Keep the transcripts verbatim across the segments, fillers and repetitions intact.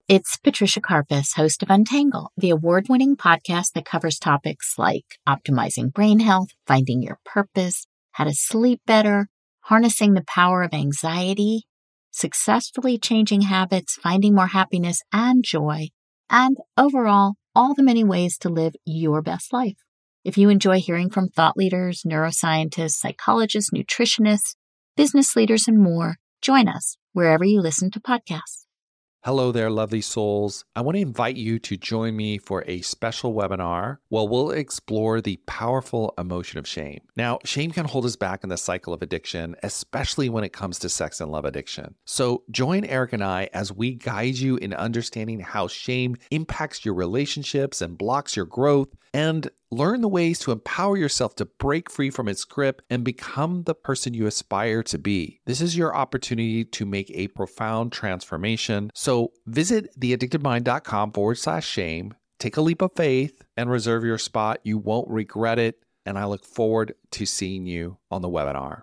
It's Patricia Karpus, host of Untangle, the award-winning podcast that covers topics like optimizing brain health, finding your purpose, how to sleep better, harnessing the power of anxiety, successfully changing habits, finding more happiness and joy, and overall, all the many ways to live your best life. If you enjoy hearing from thought leaders, neuroscientists, psychologists, nutritionists, business leaders, and more, join us wherever you listen to podcasts. Hello there, lovely souls. I want to invite you to join me for a special webinar where we'll explore the powerful emotion of shame. Now, shame can hold us back in the cycle of addiction, especially when it comes to sex and love addiction. So join Eric and I as we guide you in understanding how shame impacts your relationships and blocks your growth, and learn the ways to empower yourself to break free from its grip and become the person you aspire to be. This is your opportunity to make a profound transformation. So visit theaddictedmind.com forward slash shame, take a leap of faith, and reserve your spot. You won't regret it. And I look forward to seeing you on the webinar.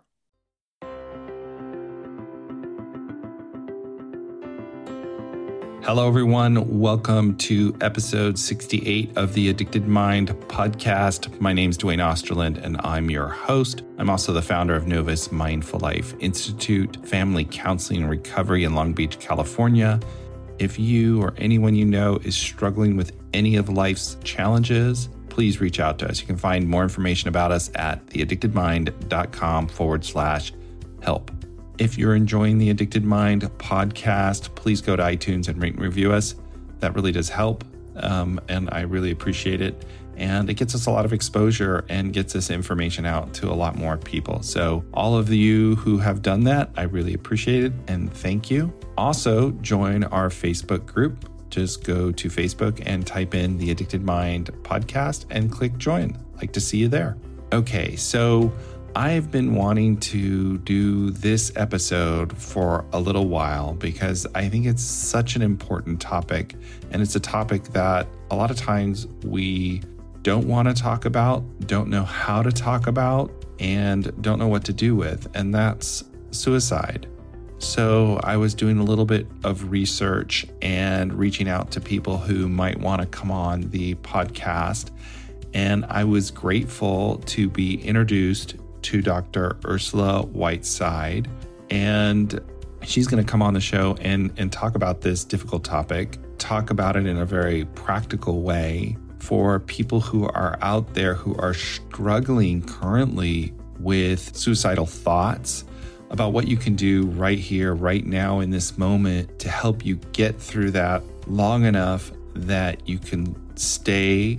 Hello, everyone. Welcome to episode sixty-eight of the Addicted Mind podcast. My name is Dwayne Osterland, and I'm your host. I'm also the founder of Novus Mindful Life Institute, family counseling and recovery in Long Beach, California. If you or anyone you know is struggling with any of life's challenges, please reach out to us. You can find more information about us at theaddictedmind.com forward slash help. If you're enjoying the Addicted Mind podcast, please go to iTunes and rate and review us. That really does help, um, and I really appreciate it. And it gets us a lot of exposure and gets this information out to a lot more people. So all of you who have done that, I really appreciate it, and thank you. Also, join our Facebook group. Just go to Facebook and type in the Addicted Mind podcast and click join. I'd like to see you there. Okay, so I've been wanting to do this episode for a little while because I think it's such an important topic, and it's a topic that a lot of times we don't want to talk about, don't know how to talk about, and don't know what to do with, and that's suicide. So I was doing a little bit of research and reaching out to people who might want to come on the podcast, and I was grateful to be introduced to Doctor Ursula Whiteside, and she's going to come on the show and, and talk about this difficult topic, talk about it in a very practical way for people who are out there who are struggling currently with suicidal thoughts, about what you can do right here, right now in this moment to help you get through that long enough that you can stay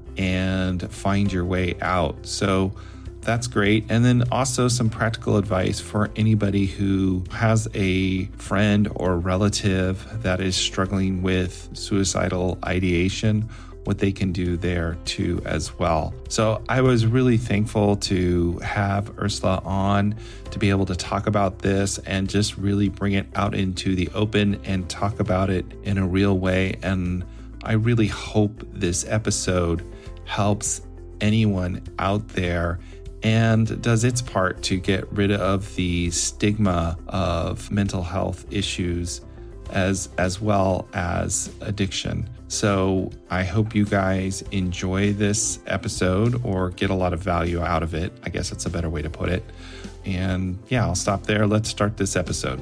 and find your way out. So that's great. And then also some practical advice for anybody who has a friend or relative that is struggling with suicidal ideation, what they can do there too as well. So I was really thankful to have Ursula on to be able to talk about this and just really bring it out into the open and talk about it in a real way. And I really hope this episode helps anyone out there and does its part to get rid of the stigma of mental health issues as as well as addiction. So I hope you guys enjoy this episode or get a lot of value out of it. I guess that's a better way to put it. And yeah, I'll stop there. Let's start this episode.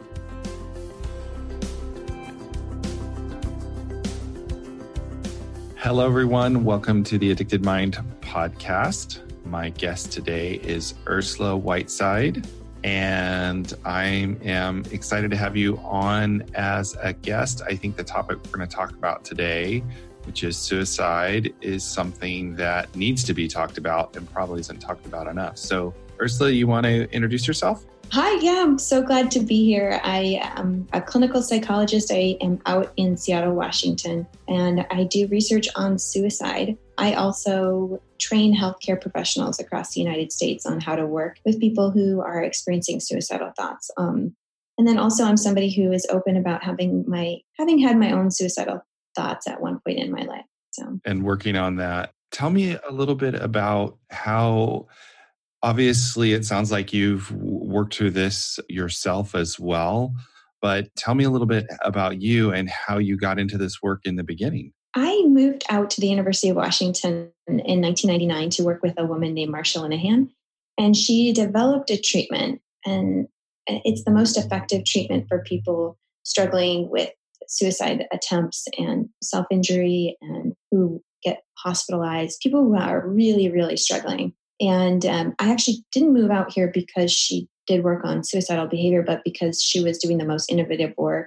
Hello, everyone. Welcome to the Addicted Mind podcast. My guest today is Ursula Whiteside, and I am excited to have you on as a guest. I think the topic we're going to talk about today, which is suicide, is something that needs to be talked about and probably isn't talked about enough. So, Ursula, you want to introduce yourself? Hi, yeah, I'm so glad to be here. I am a clinical psychologist. I am out in Seattle, Washington, and I do research on suicide. I also train healthcare professionals across the United States on how to work with people who are experiencing suicidal thoughts. Um, and then also I'm somebody who is open about having my having had my own suicidal thoughts at one point in my life. So and working on that. Tell me a little bit about how, obviously it sounds like you've worked through this yourself as well, But tell me a little bit about you and how you got into this work in the beginning. I moved out to the University of Washington in nineteen ninety-nine to work with a woman named Marsha Linehan. And she developed a treatment, and it's the most effective treatment for people struggling with suicide attempts and self-injury and who get hospitalized, people who are really, really struggling. And um, I actually didn't move out here because she did work on suicidal behavior, but because she was doing the most innovative work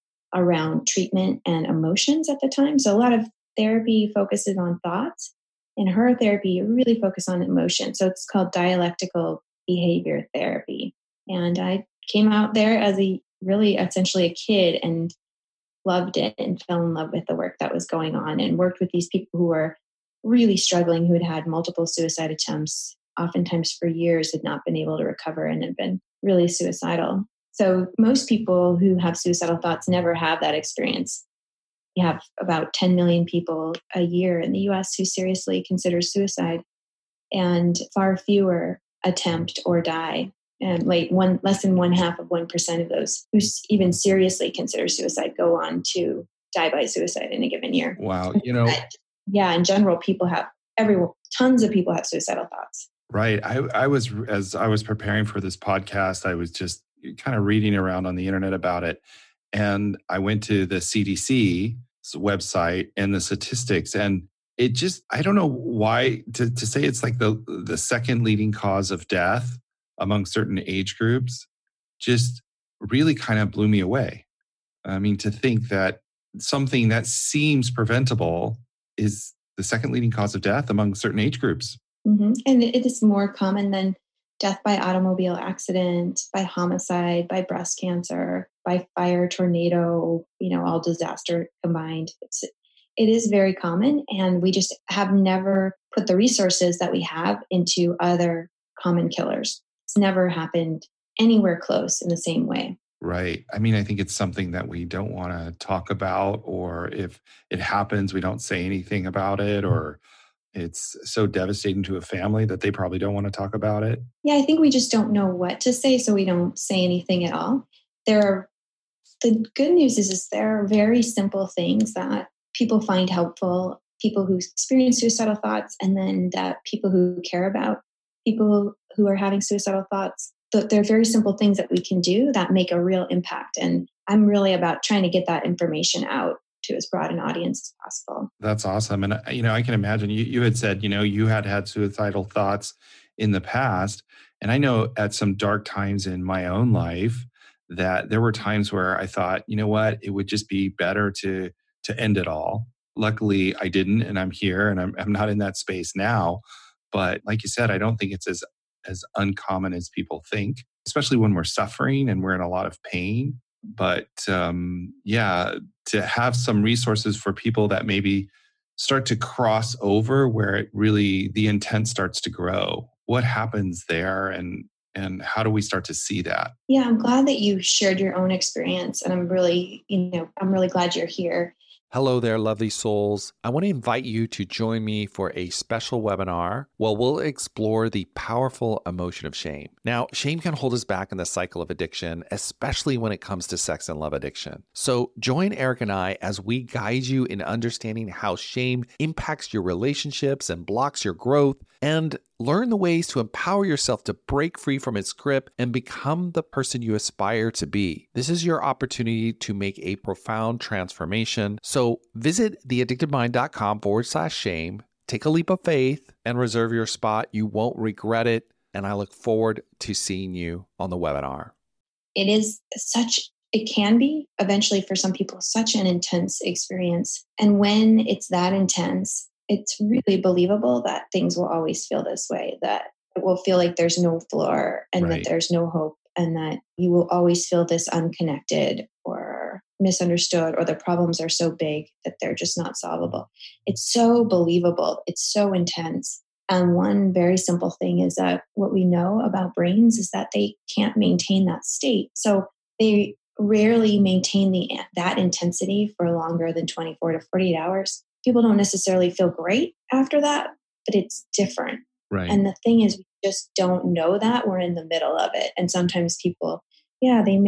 around treatment and emotions at the time. So a lot of therapy focuses on thoughts, and her therapy really focused on emotion. So it's called dialectical behavior therapy. And I came out there as a really essentially a kid and loved it and fell in love with the work that was going on and worked with these people who were really struggling, who had had multiple suicide attempts, oftentimes for years, had not been able to recover and had been really suicidal. So most people who have suicidal thoughts never have that experience. We have about ten million people a year in the U S who seriously consider suicide, and far fewer attempt or die. And like one less than one half of one percent of those who even seriously consider suicide go on to die by suicide in a given year. Wow, you know, but, yeah. In general, people have everyone. Tons of people have suicidal thoughts. Right. I, I was as I was preparing for this podcast, I was just kind of reading around on the internet about it, and I went to the C D C's website and the statistics, and it just I don't know why to to say it's like the the second leading cause of death among certain age groups just really kind of blew me away. I mean, to think that something that seems preventable is the second leading cause of death among certain age groups. Mm-hmm. And it is more common than death by automobile accident, by homicide, by breast cancer, by fire, tornado, you know, all disaster combined. It's, it is very common. And we just have never put the resources that we have into other common killers. It's never happened anywhere close in the same way. Right. I mean, I think it's something that we don't want to talk about, or if it happens, we don't say anything about it, or it's so devastating to a family that they probably don't want to talk about it. Yeah, I think we just don't know what to say, so we don't say anything at all. There are, the good news is, is there are very simple things that people find helpful, people who experience suicidal thoughts, and then that people who care about people who are having suicidal thoughts. There are very simple things that we can do that make a real impact. And I'm really about trying to get that information out to as broad an audience as possible. That's awesome. And, you know, I can imagine you, you had said, you know, you had had suicidal thoughts in the past. And I know at some dark times in my own life that there were times where I thought, you know what, it would just be better to to end it all. Luckily, I didn't, and I'm here, and I'm, I'm not in that space now. But like you said, I don't think it's as as uncommon as people think, especially when we're suffering and we're in a lot of pain. But um, yeah, to have some resources for people that maybe start to cross over where it really, the intent starts to grow. What happens there, and and how do we start to see that? Yeah, I'm glad that you shared your own experience, and I'm really, you know, I'm really glad you're here. Hello there, lovely souls. I want to invite you to join me for a special webinar where we'll explore the powerful emotion of shame. Now, shame can hold us back in the cycle of addiction, especially when it comes to sex and love addiction. So join Eric and I as we guide you in understanding how shame impacts your relationships and blocks your growth, and learn the ways to empower yourself to break free from its grip and become the person you aspire to be. This is your opportunity to make a profound transformation. So visit theaddictedmind.com forward slash shame, take a leap of faith, and reserve your spot. You won't regret it. And I look forward to seeing you on the webinar. It is such, it can be eventually for some people, such an intense experience. And when it's that intense, it's really believable that things will always feel this way, that it will feel like there's no floor and Right. that there's no hope, and that you will always feel this unconnected or misunderstood, or the problems are so big that they're just not solvable. It's so believable. It's so intense. And one very simple thing is that what we know about brains is that they can't maintain that state. So they rarely maintain the that intensity for longer than twenty-four to forty-eight hours. People don't necessarily feel great after that, but it's different. Right. And the thing is, we just don't know that. We're in the middle of it. And sometimes people, yeah, they make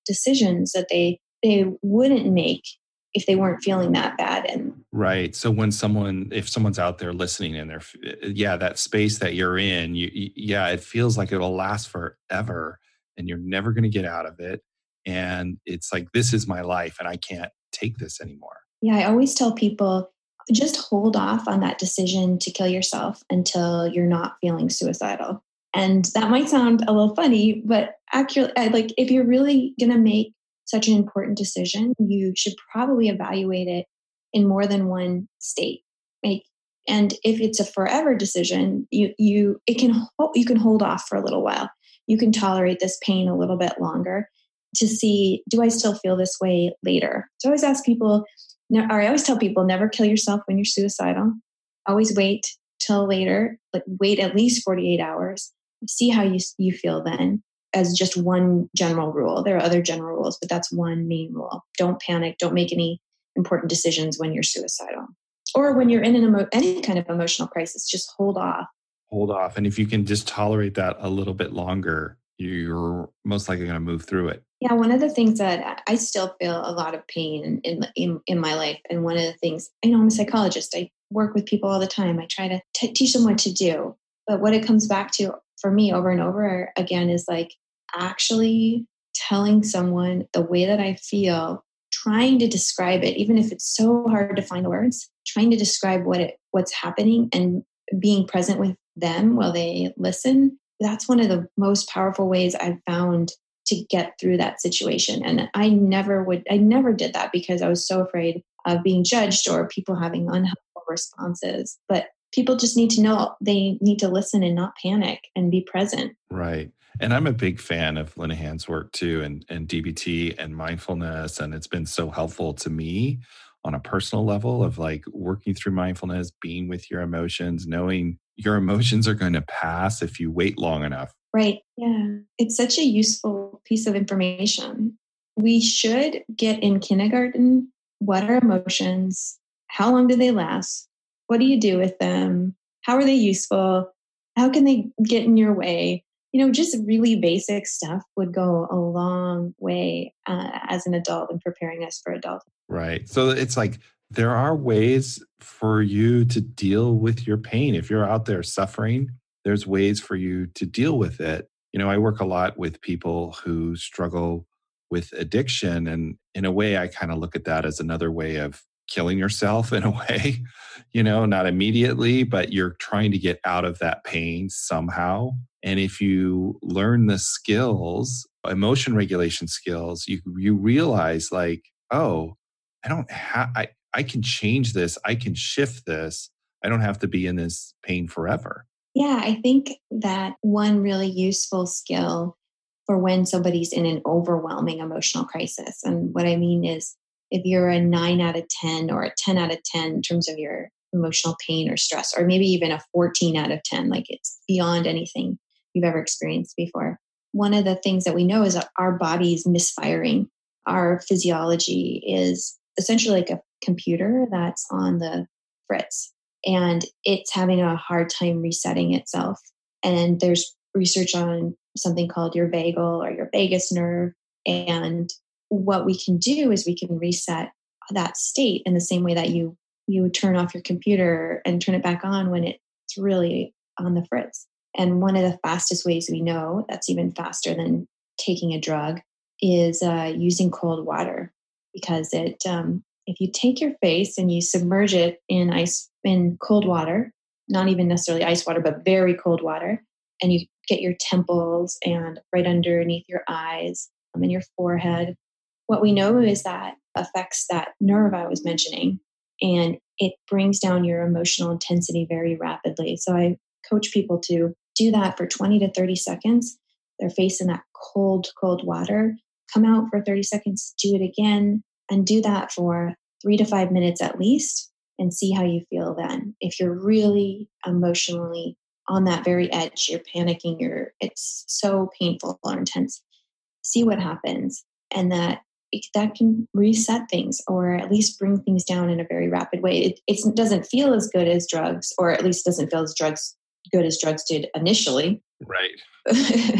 decisions that they they wouldn't make if they weren't feeling that bad. And right. So when someone, if someone's out there listening and they're, yeah, that space that you're in, you, you yeah, it feels like it'll last forever and you're never going to get out of it. And it's like, this is my life and I can't take this anymore. Yeah, I always tell people, just hold off on that decision to kill yourself until you're not feeling suicidal. And that might sound a little funny, but actually, like if you're really going to make such an important decision, you should probably evaluate it in more than one state. Like, and if it's a forever decision, you you it can you can hold off for a little while. You can tolerate this pain a little bit longer to see, do I still feel this way later? So I always ask people, or I always tell people, never kill yourself when you're suicidal. Always wait till later, like wait at least forty-eight hours. See how you you feel then, as just one general rule. There are other general rules, but that's one main rule. Don't panic. Don't make any important decisions when you're suicidal. Or when you're in an emo- any kind of emotional crisis, just hold off. Hold off. And if you can just tolerate that a little bit longer, you're most likely going to move through it. Yeah, one of the things that I still feel a lot of pain in, in in my life. And one of the things, you know, I'm a psychologist. I work with people all the time. I try to t- teach them what to do. But what it comes back to for me over and over again is like actually telling someone the way that I feel, trying to describe it, even if it's so hard to find the words, trying to describe what it what's happening and being present with them while they listen. That's one of the most powerful ways I've found to get through that situation. And I never would, I never did that because I was so afraid of being judged or people having unhelpful responses. But people just need to know they need to listen and not panic and be present. Right. And I'm a big fan of Linehan's work too, and, and D B T and mindfulness. And it's been so helpful to me on a personal level of like working through mindfulness, being with your emotions, knowing your emotions are going to pass if you wait long enough. Right. Yeah. It's such a useful piece of information. We should get in kindergarten. What are emotions? How long do they last? What do you do with them? How are they useful? How can they get in your way? You know, just really basic stuff would go a long way uh, as an adult in preparing us for adulthood. Right. So it's like there are ways for you to deal with your pain. If you're out there suffering, there's ways for you to deal with it. You know, I work a lot with people who struggle with addiction. And in a way, I kind of look at that as another way of killing yourself in a way, you know, not immediately, but you're trying to get out of that pain somehow. And if you learn the skills, emotion regulation skills, you you realize like, oh, I don't have, I, I can change this. I can shift this. I don't have to be in this pain forever. Yeah, I think that one really useful skill for when somebody's in an overwhelming emotional crisis. And what I mean is if you're a nine out of ten or a ten out of ten in terms of your emotional pain or stress, or maybe even a fourteen out of ten, like it's beyond anything you've ever experienced before. One of the things that we know is that our body's misfiring. Our physiology is essentially like a computer that's on the fritz, and it's having a hard time resetting itself. And there's research on something called your vagal or your vagus nerve. And what we can do is we can reset that state in the same way that you you turn off your computer and turn it back on when it's really on the fritz. And one of the fastest ways we know, that's even faster than taking a drug, is uh, using cold water. Because it, um, if you take your face and you submerge it in ice, in cold water, not even necessarily ice water, but very cold water, and you get your temples and right underneath your eyes um, and your forehead, what we know is that affects that nerve I was mentioning, and it brings down your emotional intensity very rapidly. So I coach people to do that for twenty to thirty seconds. Their face in that cold, cold water, come out for thirty seconds, do it again, and do that for three to five minutes at least, and see how you feel then. If you're really emotionally on that very edge, you're panicking, you're it's so painful or intense, see what happens. And that that can reset things, or at least bring things down in a very rapid way. It, it doesn't feel as good as drugs, or at least doesn't feel as drugs good as drugs did initially. Right.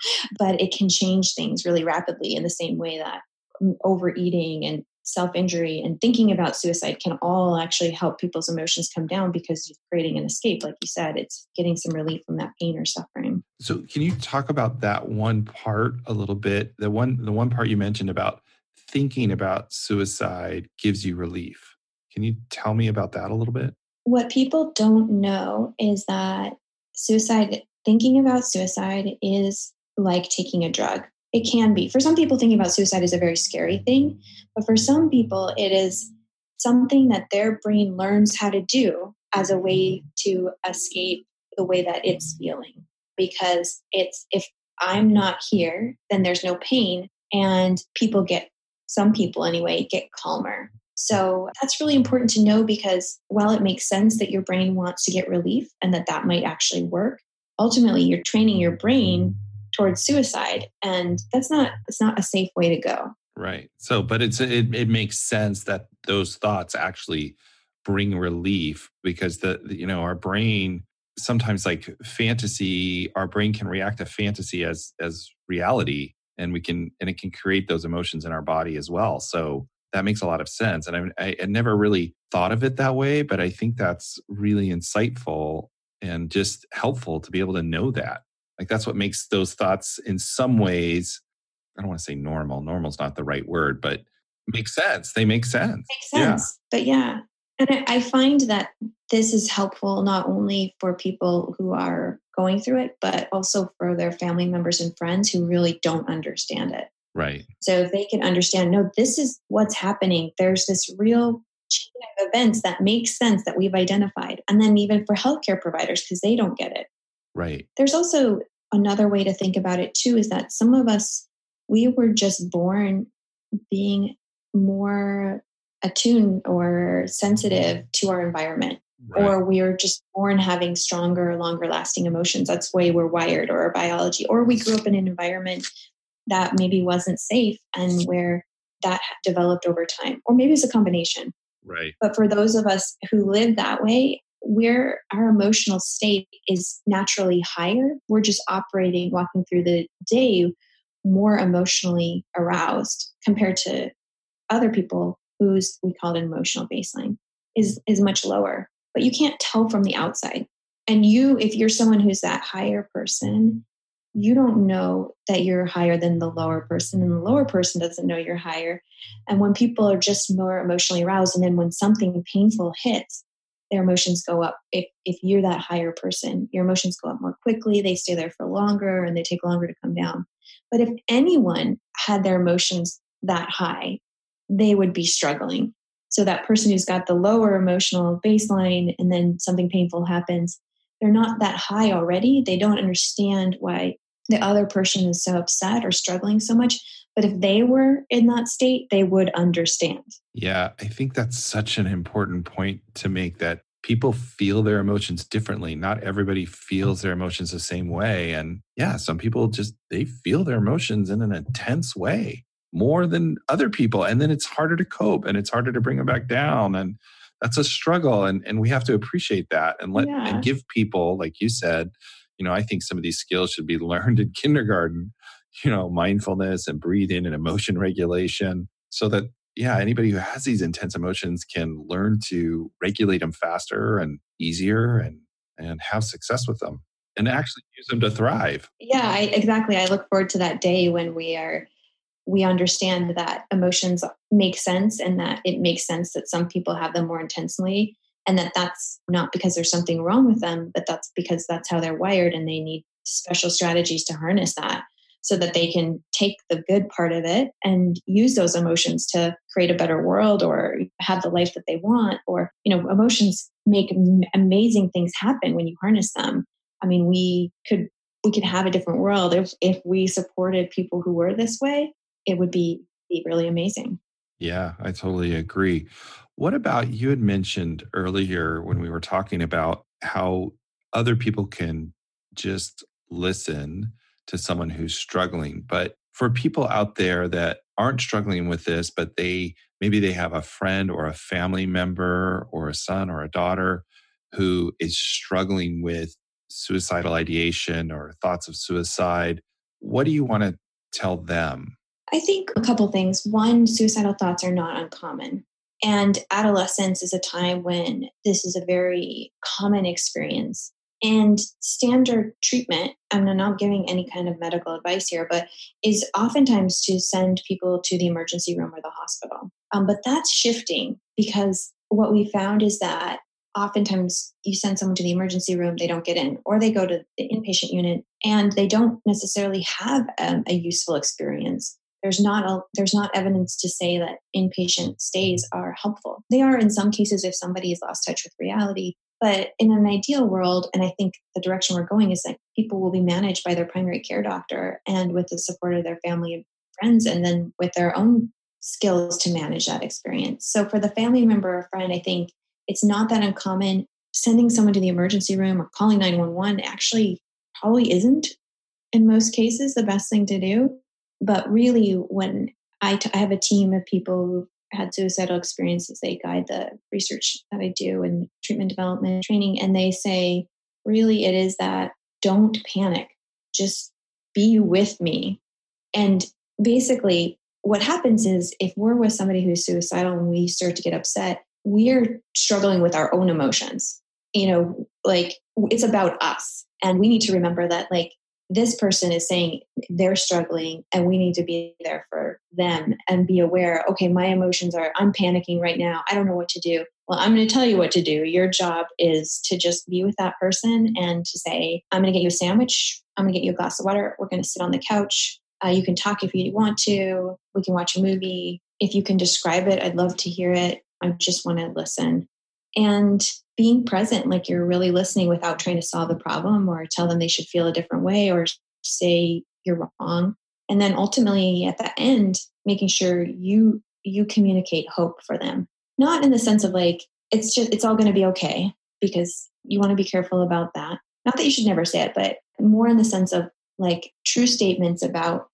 but it can change things really rapidly in the same way that overeating and self-injury and thinking about suicide can all actually help people's emotions come down because you're creating an escape. Like you said, it's getting some relief from that pain or suffering. So can you talk about that one part a little bit? The one, the one part you mentioned about thinking about suicide gives you relief. Can you tell me about that a little bit? What people don't know is that suicide, thinking about suicide is like taking a drug. It can be. For some people, thinking about suicide is a very scary thing. But for some people, it is something that their brain learns how to do as a way to escape the way that it's feeling. Because it's, if I'm not here, then there's no pain. And people get, some people anyway, get calmer. So that's really important to know because while it makes sense that your brain wants to get relief and that that might actually work, ultimately you're training your brain towards suicide. And that's not, it's not a safe way to go. Right. So, but it's, it, it makes sense that those thoughts actually bring relief because the, the, you know, our brain sometimes like fantasy, our brain can react to fantasy as, as reality and we can, and it can create those emotions in our body as well. So that makes a lot of sense. And I, I had never really thought of it that way, but I think that's really insightful and just helpful to be able to know that. Like that's what makes those thoughts in some ways, I don't want to say normal. Normal's not the right word, but makes sense. They make sense. Makes sense. Yeah. But yeah. And I, I find that this is helpful not only for people who are going through it, but also for their family members and friends who really don't understand it. Right. So if they can understand, no, this is what's happening. There's this real chain of events that makes sense that we've identified. And then even for healthcare providers, because they don't get it. Right. There's also another way to think about it too, is that some of us, we were just born being more attuned or sensitive to our environment. Right. Or we were just born having stronger, longer lasting emotions. That's the way we're wired, or our biology. Or we grew up in an environment that maybe wasn't safe and where that developed over time. Or maybe it's a combination. Right. But for those of us who live that way, where our emotional state is naturally higher, we're just operating, walking through the day more emotionally aroused compared to other people whose, we call it emotional baseline, is, is much lower. But you can't tell from the outside. And you, if you're someone who's that higher person, you don't know that you're higher than the lower person, and the lower person doesn't know you're higher. And when people are just more emotionally aroused, and then when something painful hits, their emotions go up. If if you're that higher person, your emotions go up more quickly, they stay there for longer, and they take longer to come down. But if anyone had their emotions that high, they would be struggling. So that person who's got the lower emotional baseline and then something painful happens, they're not that high already. They don't understand why the other person is so upset or struggling so much. But if they were in that state, they would understand. Yeah, I think that's such an important point to make, that people feel their emotions differently. Not everybody feels their emotions the same way. And yeah, some people just, they feel their emotions in an intense way more than other people. And then it's harder to cope and it's harder to bring them back down. And that's a struggle. And, and we have to appreciate that and let Yeah. and give people, like you said, you know, I think some of these skills should be learned in kindergarten, you know, mindfulness and breathing and emotion regulation, so that, yeah, anybody who has these intense emotions can learn to regulate them faster and easier and, and have success with them and actually use them to thrive. Yeah, I, exactly. I look forward to that day when we are, we understand that emotions make sense, and that it makes sense that some people have them more intensely, and that that's not because there's something wrong with them, but that's because that's how they're wired, and they need special strategies to harness that so that they can take the good part of it and use those emotions to create a better world or have the life that they want. Or, you know, emotions make amazing things happen when you harness them. I mean, we could we could have a different world if if we supported people who were this way. It would be, be really amazing. Yeah, I totally agree. What about, you had mentioned earlier when we were talking about how other people can just listen to someone who's struggling. But for people out there that aren't struggling with this, but they maybe they have a friend or a family member or a son or a daughter who is struggling with suicidal ideation or thoughts of suicide, what do you want to tell them? I think a couple things. One, suicidal thoughts are not uncommon. And adolescence is a time when this is a very common experience. And standard treatment, and I'm not giving any kind of medical advice here, but is oftentimes to send people to the emergency room or the hospital. Um, but that's shifting because what we found is that oftentimes you send someone to the emergency room, they don't get in, or they go to the inpatient unit and they don't necessarily have um, a useful experience. There's not a, there's not evidence to say that inpatient stays are helpful. They are in some cases if somebody has lost touch with reality. But in an ideal world, and I think the direction we're going is that people will be managed by their primary care doctor and with the support of their family and friends, and then with their own skills to manage that experience. So for the family member or friend, I think it's not that uncommon. Sending someone to the emergency room or calling nine one one actually probably isn't, in most cases, the best thing to do. But really, when I, t- I have a team of people who've had suicidal experiences, they guide the research that I do and treatment development training. And they say, really, it is that don't panic, just be with me. And basically what happens is if we're with somebody who's suicidal and we start to get upset, we're struggling with our own emotions. You know, like it's about us. And we need to remember that like this person is saying they're struggling and we need to be there for them and be aware, okay, my emotions are, I'm panicking right now. I don't know what to do. Well, I'm going to tell you what to do. Your job is to just be with that person and to say, I'm going to get you a sandwich. I'm going to get you a glass of water. We're going to sit on the couch. Uh, you can talk if you want to. We can watch a movie. If you can describe it, I'd love to hear it. I just want to listen. And being present, like you're really listening without trying to solve the problem or tell them they should feel a different way or say you're wrong. And then ultimately at the end, making sure you you communicate hope for them. Not in the sense of like, it's just, it's all going to be okay, because you want to be careful about that. Not that you should never say it, but more in the sense of like true statements about,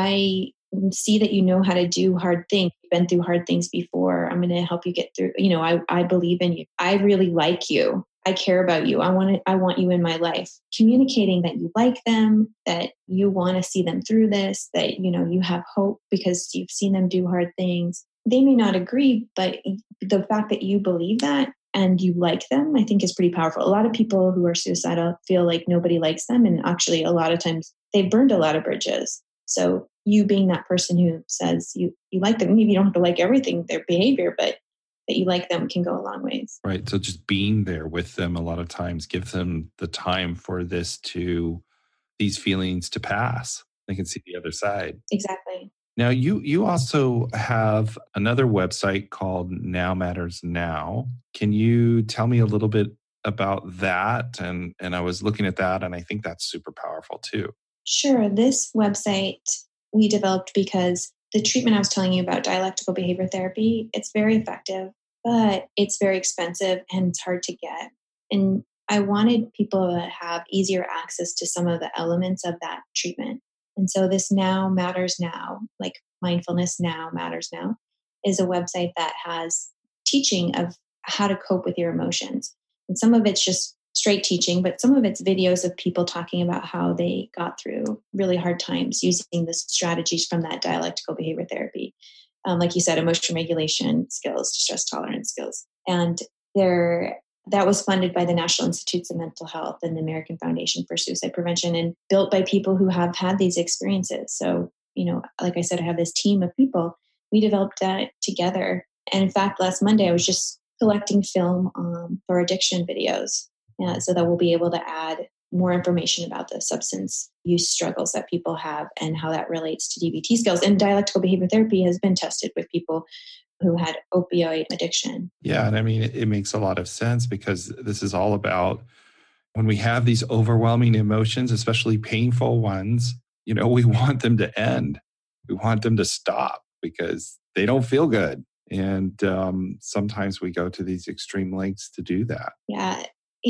I see that you know how to do hard things. You've been through hard things before. I'm going to help you get through. You know, I, I believe in you. I really like you. I care about you. I want to, I want you in my life. Communicating that you like them, that you want to see them through this, that, you know, you have hope because you've seen them do hard things. They may not agree, but the fact that you believe that and you like them, I think is pretty powerful. A lot of people who are suicidal feel like nobody likes them. And actually a lot of times they've burned a lot of bridges. So you being that person who says you, you like them, maybe you don't have to like everything, their behavior, but that you like them can go a long ways. Right. So just being there with them a lot of times gives them the time for this to, these feelings to pass. They can see the other side. Exactly. Now, you you also have another website called Now Matters Now. Can you tell me a little bit about that? And, and I was looking at that and I think that's super powerful too. Sure. This website we developed because the treatment I was telling you about, dialectical behavior therapy, it's very effective, but it's very expensive and it's hard to get. And I wanted people to have easier access to some of the elements of that treatment. And so this Now Matters Now, like Mindfulness Now Matters Now, is a website that has teaching of how to cope with your emotions. And some of it's just straight teaching, but some of it's videos of people talking about how they got through really hard times using the strategies from that dialectical behavior therapy. Um, like you said, emotion regulation skills, distress tolerance skills. And there, that was funded by the National Institutes of Mental Health and the American Foundation for Suicide Prevention and built by people who have had these experiences. So, you know, like I said, I have this team of people. We developed that together. And in fact, last Monday, I was just collecting film um, for addiction videos. Uh, so that we'll be able to add more information about the substance use struggles that people have and how that relates to D B T skills. And dialectical behavior therapy has been tested with people who had opioid addiction. Yeah. And I mean, it, it makes a lot of sense because this is all about when we have these overwhelming emotions, especially painful ones, you know, we want them to end. We want them to stop because they don't feel good. And um, sometimes we go to these extreme lengths to do that. Yeah.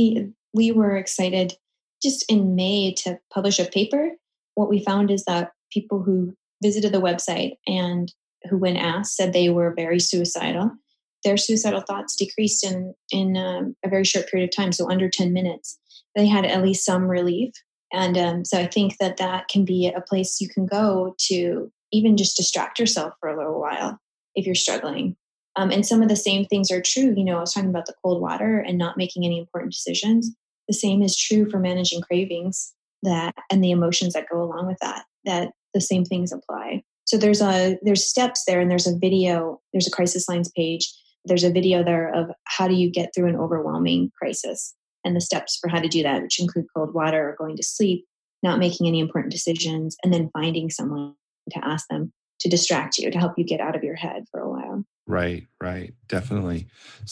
We were excited just in May to publish a paper. What we found is that people who visited the website and who, when asked, said they were very suicidal, their suicidal thoughts decreased in, in um, a very short period of time, so under ten minutes. They had at least some relief. And um, so I think that that can be a place you can go to even just distract yourself for a little while if you're struggling. Um, and some of the same things are true. You know, I was talking about the cold water and not making any important decisions. The same is true for managing cravings that and the emotions that go along with that, that the same things apply. So there's a there's steps there, and there's a video, there's a crisis lines page. There's a video there of how do you get through an overwhelming crisis and the steps for how to do that, which include cold water or going to sleep, not making any important decisions, and then finding someone to ask them to distract you, to help you get out of your head for a while. Right, right. Definitely.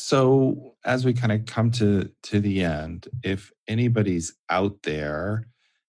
So as we kind of come to to the end, if anybody's out there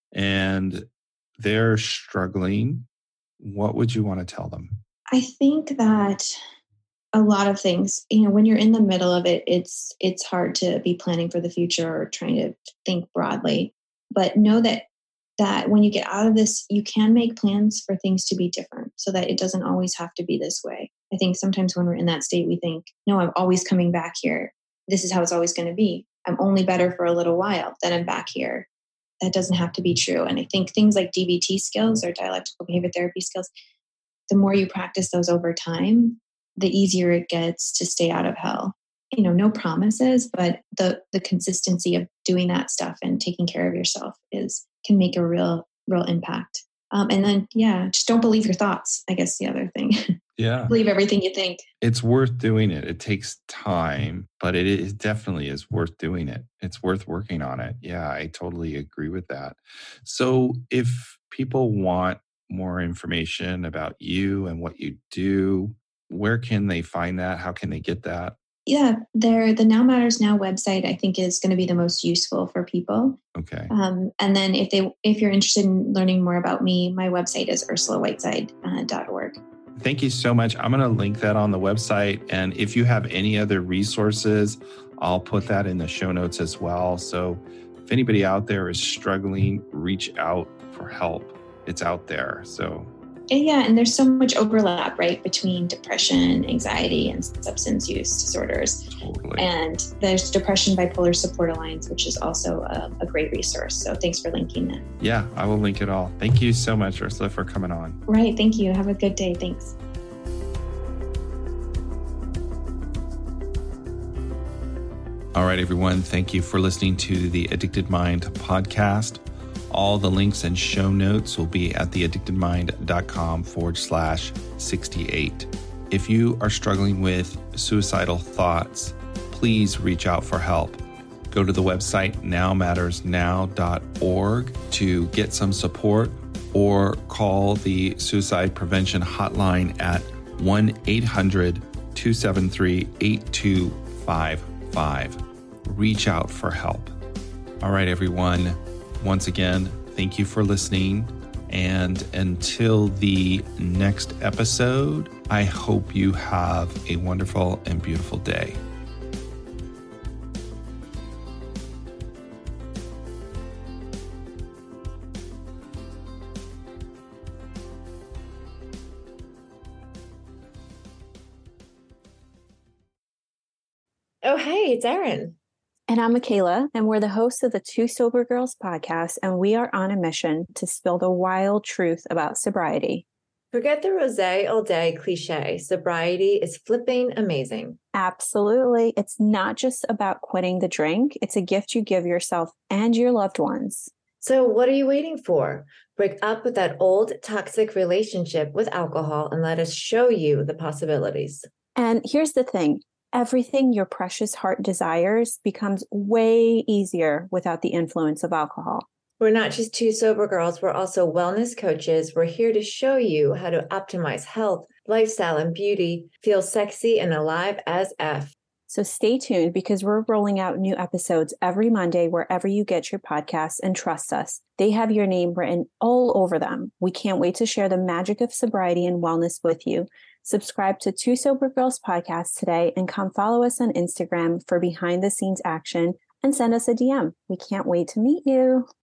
and they're struggling, what would you want to tell them? I think that a lot of things, you know, when you're in the middle of it, it's it's hard to be planning for the future or trying to think broadly. But know that that when you get out of this, you can make plans for things to be different so that it doesn't always have to be this way. I think sometimes when we're in that state, we think, no, I'm always coming back here. This is how it's always going to be. I'm only better for a little while, then I'm back here. That doesn't have to be true. And I think things like D B T skills or dialectical behavior therapy skills, the more you practice those over time, the easier it gets to stay out of hell. You know, no promises, but the the consistency of doing that stuff and taking care of yourself is can make a real, real impact. Um, and then, yeah, just don't believe your thoughts. I guess the other thing. Yeah. Believe everything you think. It's worth doing it. It takes time, but it is definitely is worth doing it. It's worth working on it. Yeah, I totally agree with that. So if people want more information about you and what you do, where can they find that? How can they get that? Yeah, there. The Now Matters Now website, I think, is going to be the most useful for people. Okay. Um, and then if they, if you're interested in learning more about me, my website is ursula whiteside dot org. Thank you so much. I'm going to link that on the website. And if you have any other resources, I'll put that in the show notes as well. So if anybody out there is struggling, reach out for help. It's out there. So yeah, and there's so much overlap, right, between depression, anxiety, and substance use disorders. Totally. And there's Depression Bipolar Support Alliance, which is also a, a great resource. So thanks for linking that. Yeah, I will link it all. Thank you so much, Ursula, for coming on. Right. Thank you. Have a good day. Thanks. All right, everyone. Thank you for listening to the Addicted Mind podcast. All the links and show notes will be at theaddictedmind.com forward slash 68. If you are struggling with suicidal thoughts, please reach out for help. Go to the website now matters now dot org to get some support, or call the suicide prevention hotline at one eight hundred two seven three eight two five five. Reach out for help. All right, everyone. Once again, thank you for listening. And until the next episode, I hope you have a wonderful and beautiful day. Oh, hey, it's Erin. And I'm Michaela, and we're the hosts of the Two Sober Girls podcast, and we are on a mission to spill the wild truth about sobriety. Forget the rosé all day cliche. Sobriety is flipping amazing. Absolutely. It's not just about quitting the drink. It's a gift you give yourself and your loved ones. So what are you waiting for? Break up with that old toxic relationship with alcohol and let us show you the possibilities. And here's the thing. Everything your precious heart desires becomes way easier without the influence of alcohol. We're not just two sober girls. We're also wellness coaches. We're here to show you how to optimize health, lifestyle, and beauty, feel sexy and alive as F. So stay tuned because we're rolling out new episodes every Monday wherever you get your podcasts, and trust us, they have your name written all over them. We can't wait to share the magic of sobriety and wellness with you. Subscribe to Two Sober Girls podcast today and come follow us on Instagram for behind the scenes action and send us a D M. We can't wait to meet you.